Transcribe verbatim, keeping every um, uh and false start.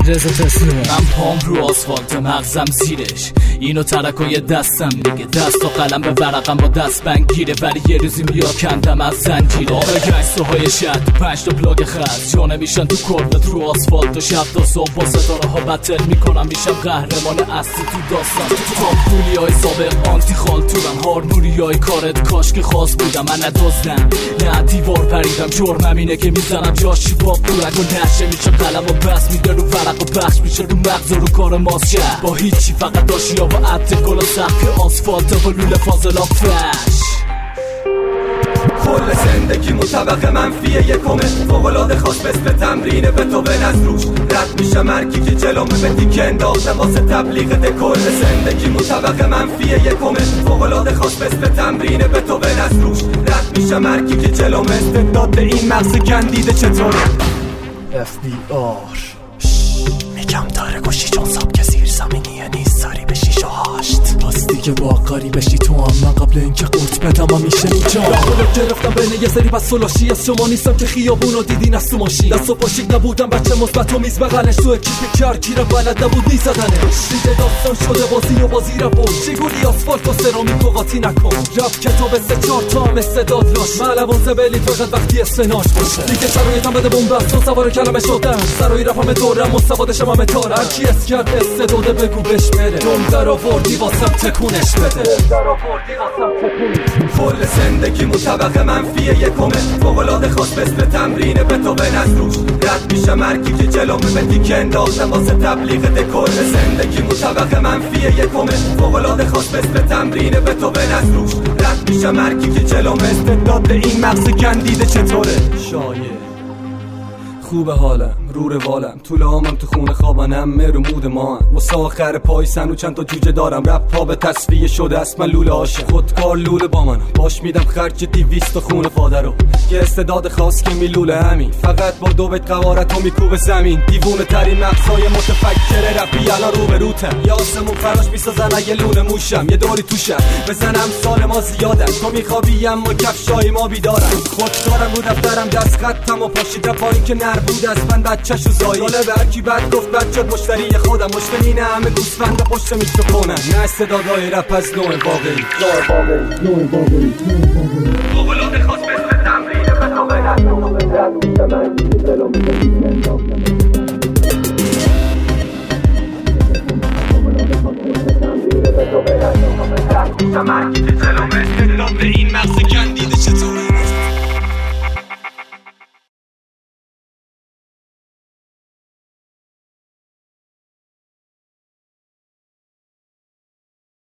رضا تسلیم. من پام رو آسفالت مغزم زیرش، اینو ترکای دستم دیگه، دست و قلم به ورقم با دست بنگیره، ولی یه روزی میاد کندم از زنجیره. آقا گنگسته های شهر تو پنج تا بلاگ خط جا نمیشن تو کلبت رو آسفالت و شب تا صبح با ستاره ها بتل میکنم، میشم قهرمان اصلی تو داستان. تو پولی های سابق آنتی خالتورم، هارمونی های کارت کاش که خاص بودم. من ندازدم نه دیوار پریدم، جرمم اینه که میزنم جاشی با پورک و نشه میشه قلم و بس میده رو ورق و بخش میشه رو مغز و رو کار ماست شد با هیچی، فقط داشیا و عبد گل و سخت آسفالت و لوله فاضلا فش. کل زندگی طبقه منفیه یکمه، فوق‌العاده خاص مثل تمرینه به تو به از روش رد میشه مرکی که جلومه به دیگه انداختم واسه تبلیغ ده. کل زندگی طبقه منفیه یکمه، فوق‌العاده خاص مثل تمرینه به تو به از روش رد میشه مرکی که جلومه. استعداد این مغز گندیده چطوره؟ اف بی آر میگم داره گوشی چون سابک زیر زمینیه نیست، سری به شیش و هشت پاستی که باقاری بشی تو هم. من قبل اینکه قورت بدم همیشه اینجا خودت گرفتم بین یه سری بس سلاشی از شما نیستم که خیابونو دیدین از تو ماشین، دست و پاشیک نبودم بچه مثبت و میز بغلش تو اکیپ کار کیرم بلد نبود میزدنش. دیگه داستان شده بازی و بازی رفت چگولی آسفالت و سرامیک و قاطی نکن، رپ کتاب سه چار تا هم استعداد لاش معلوان زبلی فقط وقتی استناش باشه. دیگه شرایطم بده بومبست و سوار کلمه شدن سرای رفم دورم مستوادشم همه تار هرکی اس کرد استعداده بگو بش بره، دم در آوردی واسم تکونش بده. کل زندگی طبقه منفیه یکمه، فوق‌العاده خاص مثل تمرینه به تو به از روش رد میشه مرکی که جلومه به دیگه انداختم واسه تبلیغ ده. کل زندگی طبقه منفیه یکمه، فوق‌العاده خاص مثل تمرینه به تو به از روش رد میشه مرکی که جلومه. استعداد این مغز گندیده چطوره؟ شایع خوب حالم رو روالم طول عامم تو خونه خوابانم مرو مود ما هم واسه آخر پای سن و چند تا جوجه دارم. رپ پا به تصفیه شده است من لوله عاشق خودکار لوله با منم باش میدم خرج دیویست و خونه فادر رو یه استعداد خاص که میلوله همین فقط با دو بیت قوارت و میکوبه زمین. دیوونه ترین مغزای متفکر رپی الان رو به روتم یا آسمون فراش میسازن اگه لونه موشم یه دوری توشم بزنم سال ما زیادن تو میخوابی اما کفشای ما بیدارم. خودکارم رو دفترم دست خطم و پاشیدم پایین که نر بود از من بچه‌شو زایی جالبه هرکی بد گفت بچه مشتری خودم مشکل اینه همه گوسفند پشت میکروفونم نه استعدادهای رپ از نوع واقعی نوع واقعی فوق‌العاده خاص مثل تمرینه به تو به از روش رد میشه مرکی که جلومه به دیگه انداختم فوق‌العاده خاص مثل تمرینه به تو به از روش رد میشه مرکی که جلومه.